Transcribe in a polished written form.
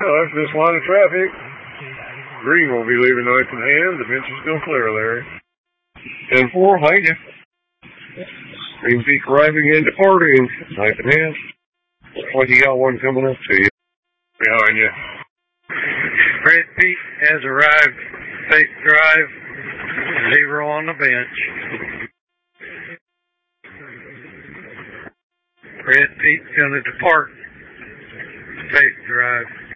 that's this line of traffic. Green will be leaving ninth in hand. The bench is still clear, Larry. 10-4, thank you. Green Peak arriving and departing. Ninth in hand. Looks like you got one coming up to you. Behind you. Red Peak has arrived. Fake drive. 0 on the bench. Red Peak's going to depart. Fake drive.